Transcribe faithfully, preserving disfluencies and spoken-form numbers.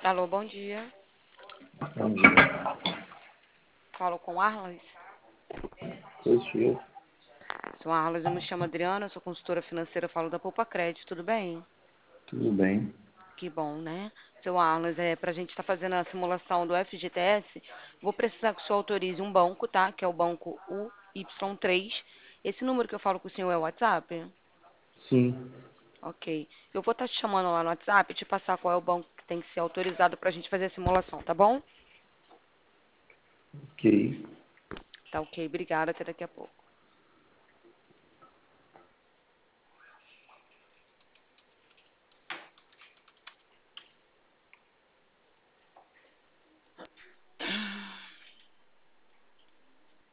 Alô, bom dia. Bom dia. Falo com Arlas. Sou eu. Sou Arlas, eu me chamo Adriana, sou consultora financeira, falo da Poupa Crédito, tudo bem? Tudo bem? Que bom, né? Seu Arlas, é para a gente estar fazendo a simulação do F G T S, vou precisar que o senhor autorize um banco, tá? Que é o banco U Y três. Esse número que eu falo com o senhor é o WhatsApp? Sim. Ok. Eu vou estar te chamando lá no WhatsApp e te passar qual é o banco que tem que ser autorizado para a gente fazer a simulação, tá bom? Ok. Tá ok, obrigada, até daqui a pouco.